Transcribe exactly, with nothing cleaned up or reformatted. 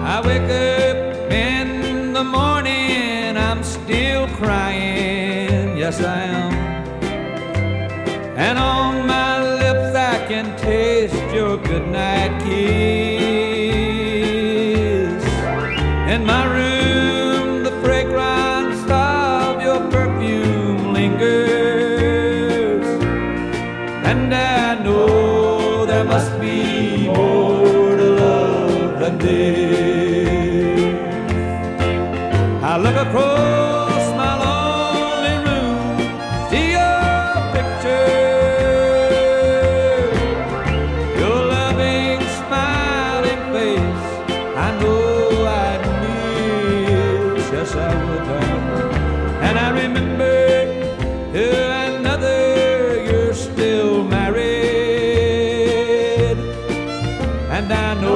I wake up in the morning, I'm still crying, yes I am. And on my lips I can taste your goodnight kiss. In my room the fragrance of your perfume lingers, and I know there must be more to love than this. I look across my lonely room, see your picture, your loving, smiling face. I know I'd miss, yes I would.